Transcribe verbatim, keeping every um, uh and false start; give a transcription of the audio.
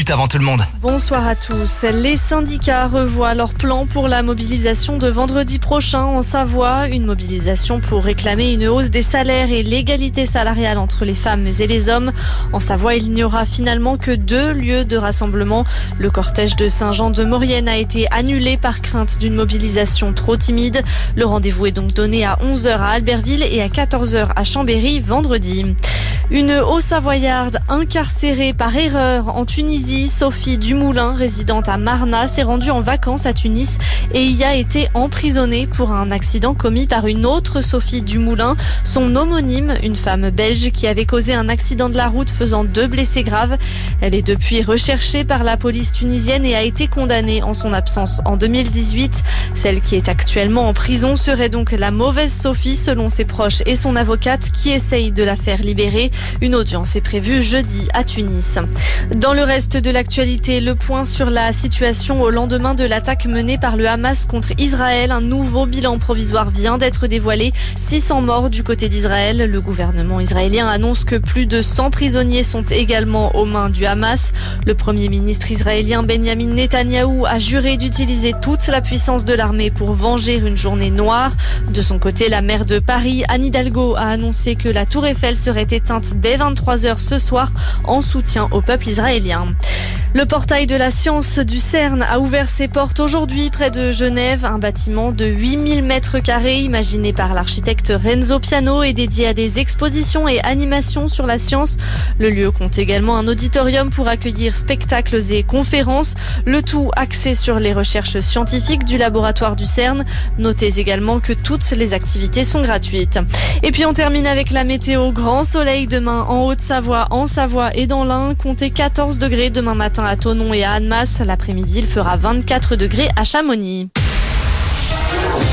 minutes avant tout le monde. Bonsoir à tous. Les syndicats revoient leur plan pour la mobilisation de vendredi prochain en Savoie. Une mobilisation pour réclamer une hausse des salaires et l'égalité salariale entre les femmes et les hommes. En Savoie, il n'y aura finalement que deux lieux de rassemblement. Le cortège de Saint-Jean-de-Maurienne a été annulé par crainte d'une mobilisation trop timide. Le rendez-vous est donc donné à onze heures à Albertville et à quatorze heures à Chambéry vendredi. Une Haut-Savoyarde incarcérée par erreur en Tunisie, Sophie Dumoulin, résidente à Marna, s'est rendue en vacances à Tunis et y a été emprisonnée pour un accident commis par une autre Sophie Dumoulin, son homonyme, une femme belge qui avait causé un accident de la route faisant deux blessés graves. Elle est depuis recherchée par la police tunisienne et a été condamnée en son absence en deux mille dix-huit. Celle qui est actuellement en prison serait donc la mauvaise Sophie selon ses proches et son avocate qui essaye de la faire libérer. Une audience est prévue jeudi à Tunis. Dans le reste de l'actualité, le point sur la situation au lendemain de l'attaque menée par le Hamas contre Israël. Un nouveau bilan provisoire vient d'être dévoilé. six cents morts du côté d'Israël. Le gouvernement israélien annonce que plus de cent prisonniers sont également aux mains du Hamas. Le premier ministre israélien Benjamin Netanyahou a juré d'utiliser toute la puissance de l'armée pour venger une journée noire. De son côté, la maire de Paris, Anne Hidalgo, a annoncé que la Tour Eiffel serait éteinte dès vingt-trois heures ce soir en soutien au peuple israélien. Le portail de la science du CERN a ouvert ses portes aujourd'hui près de Genève. Un bâtiment de huit mille mètres carrés imaginé par l'architecte Renzo Piano et dédié à des expositions et animations sur la science. Le lieu compte également un auditorium pour accueillir spectacles et conférences. Le tout axé sur les recherches scientifiques du laboratoire du CERN. Notez également que toutes les activités sont gratuites. Et puis on termine avec la météo. Grand soleil demain en Haute-Savoie, en Savoie et dans l'Ain. Comptez quatorze degrés demain matin à Thonon et à Annemasse. L'après-midi, il fera vingt-quatre degrés à Chamonix.